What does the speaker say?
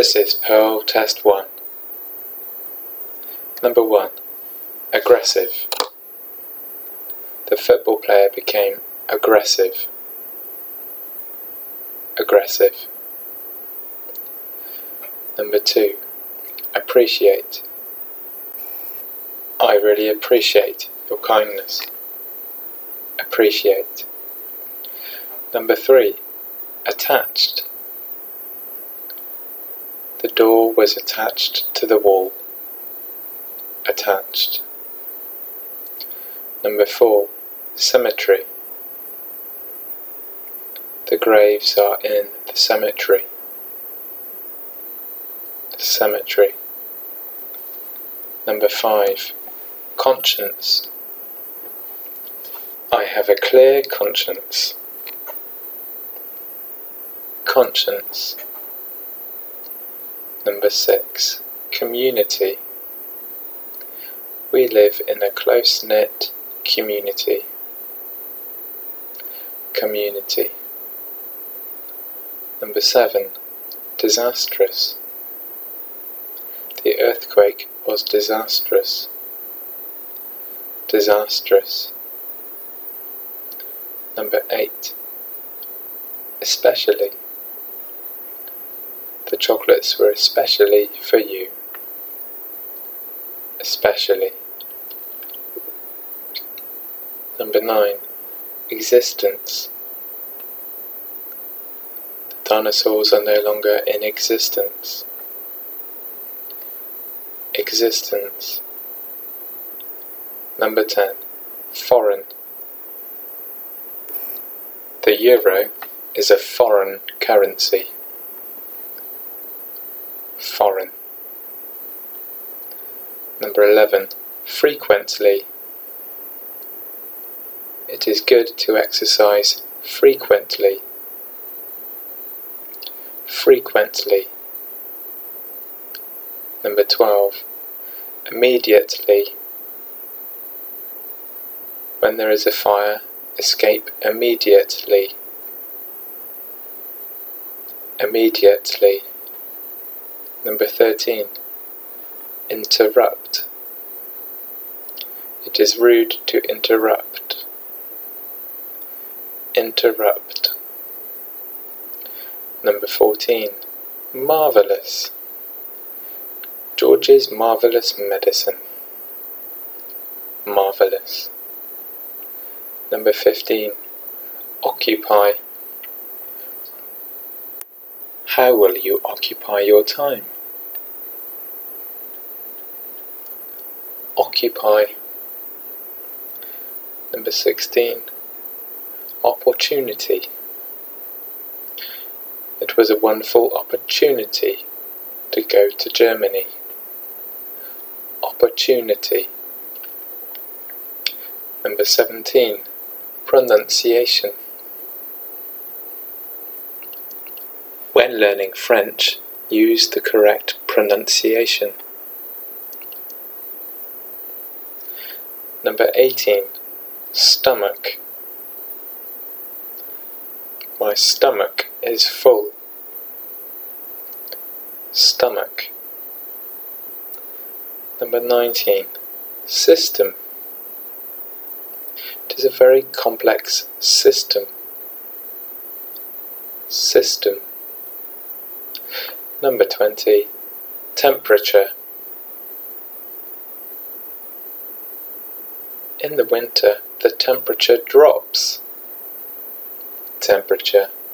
This is Pearl Test 1. Number 1. Aggressive. The football player became aggressive. Aggressive. Number 2. Appreciate. I really appreciate your kindness. Appreciate. Number 3. Attached. The door was attached to the wall. Attached. Number 4. Cemetery. The graves are in the cemetery. Cemetery. Number 5. Conscience. I have a clear conscience. Conscience. Number 6. Community. We live in a close-knit community. Community. Number 7. Disastrous. The earthquake was disastrous. Disastrous. Number 8. Especially. The chocolates were especially for you. Especially. Number 9. Existence. The dinosaurs are no longer in existence. Existence. Number 10. Foreign. The euro is a foreign currency. Foreign. Number 11. Frequently. It is good to exercise frequently. Frequently. Number 12. Immediately. When there is a fire, escape immediately. Immediately. Number 13. Interrupt. It is rude to interrupt. Interrupt. Number 14. Marvellous. George's marvellous medicine. Marvellous. Number 15. Occupy. How will you occupy your time? Occupy. Number 16. Opportunity. It was a wonderful opportunity to go to Germany. Opportunity. Number 17. Pronunciation. When learning French, use the correct pronunciation. Number 18. Stomach. My stomach is full. Stomach. Number 19. System. It is a very complex system. System. Number 20. Temperature. In the winter, the temperature drops. Temperature.